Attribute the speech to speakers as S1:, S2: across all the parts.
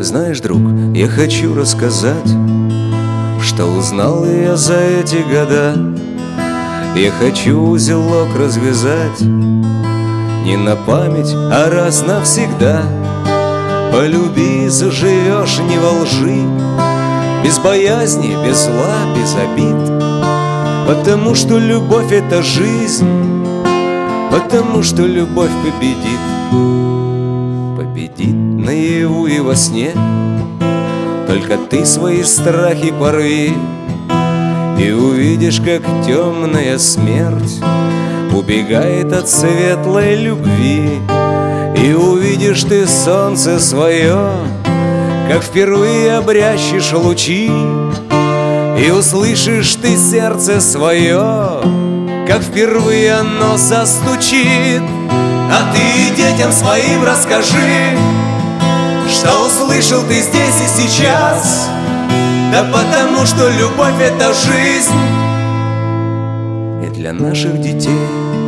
S1: Знаешь, друг, я хочу рассказать, что узнал я за эти года. Я хочу узелок развязать не на память, а раз навсегда. Полюби, заживешь не во лжи, без боязни, без зла, без обид. Потому что любовь — это жизнь, потому что любовь победит. Победит наяву и во сне. Только ты свои страхи порви, и увидишь, как темная смерть убегает от светлой любви. И увидишь ты солнце свое, как впервые обрящешь лучи. И услышишь ты сердце свое, как впервые оно застучит. А ты детям своим расскажи, что услышал ты здесь и сейчас. Да потому что любовь — это жизнь. И для наших детей,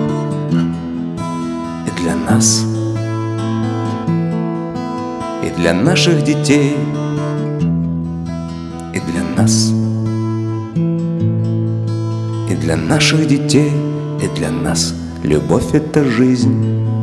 S1: и для нас, и для наших детей, и для нас, и для наших детей, и для нас. Любовь — это жизнь.